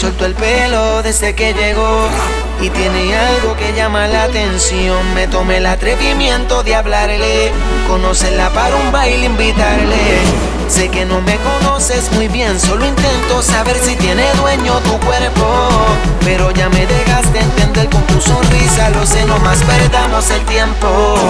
soltó el pelo desde que llegó y tiene algo que llama la atención. Me tomé el atrevimiento de hablarle, conocerla para un baile, invitarle. Sé que no me conoces muy bien, solo intento saber si tiene dueño tu cuerpo. Pero ya me dejaste entender con tu sonrisa, lo sé, no más perdamos el tiempo.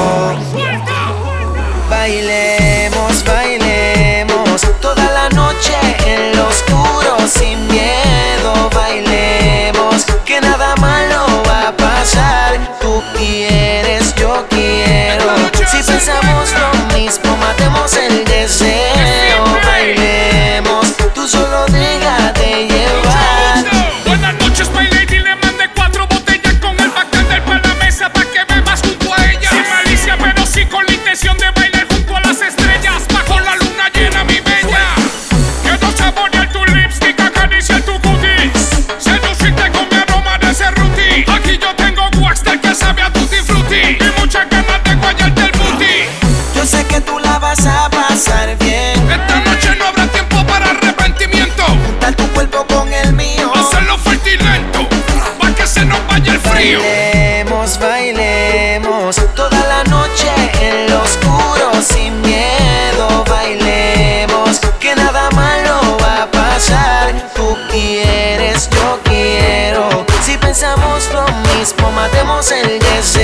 Bailemos, bailemos toda la noche en lo oscuro sin miedo. Bailemos, que nada malo va a pasar. Tú quieres, yo quiero. Si pensamos lo mismo, matemos el deseo. Bailemos, tú solo déjate llevar. Buenas noches, my lady, le mandé 4 botellas con el bacán para la mesa pa' que bebas junto a ella. Sin malicia, pero sí con la intención de bailar junto a las estrellas, bajo la luna llena, mi bella. Quiero saborear tu lipstick, acariciar tu cutis, seducirte con mi aroma de Cerruti. Aquí yo tengo Waxter que sabe a tutti frutti y muchas ganas de guayarte el booty. Yo sé que tú la vas a pasar bien. Esta noche no habrá tiempo para arrepentimiento. Juntar tu cuerpo con el mío, hacerlo fuerte y lento, pa' que se nos vaya el frío. Bailemos, bailemos toda la noche en lo oscuro sin miedo. Bailemos, que nada malo va a pasar. Tú quieres, yo quiero. Si pensamos lo mismo, matemos el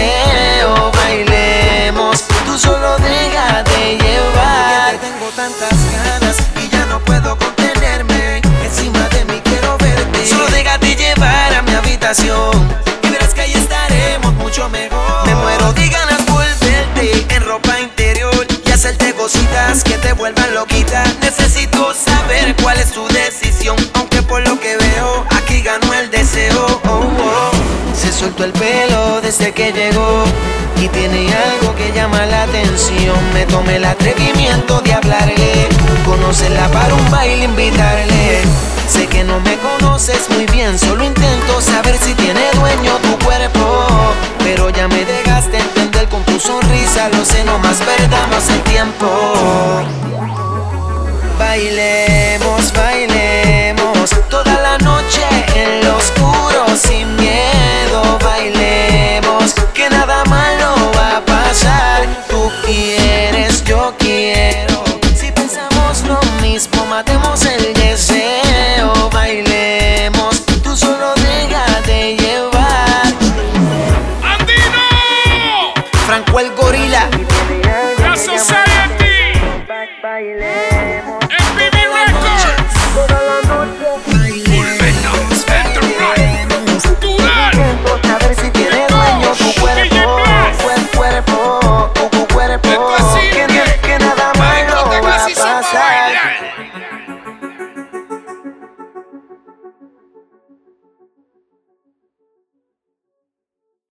deseo. Bailemos, tú solo déjate llevar. Ya tengo tantas ganas y ya no puedo contenerme. Encima de mí quiero verte. Solo déjate llevar a mi habitación y verás que ahí estaremos mucho mejor. Me muero de ganas por verte en ropa interior y hacerte cositas que te vuelvan loquita. Necesito saber cuál es tu decisión, aunque por lo que veo aquí ganó el deseo. Oh, oh. Se soltó el pelo desde que llegó y tiene algo que llama la atención. Me tomé el atrevimiento de hablarle, conocerla para un baile, invitarle. Sé que no me conoces muy bien, solo intento saber si tiene dueño tu cuerpo. Pero ya me dejaste entender con tu sonrisa, lo sé, no más perdamos el tiempo. Bailemos, bailemos toda la noche en lo oscuro sin miedo. Bailemos, que nada malo va a pasar. Tú quieres, yo quiero. Si pensamos lo mismo, matemos el deseo. Bailemos, tú solo déjate llevar. ¡Andino! Franco el gorila. La Society, MPV Records, Fullmetal Enterprise, Dural, A ver si tiene dueño tu cuerpo. Cuerpo, tu cuerpo. Esto es cine. Que nada malo Michael de va a Classic Super pasar. Bailar.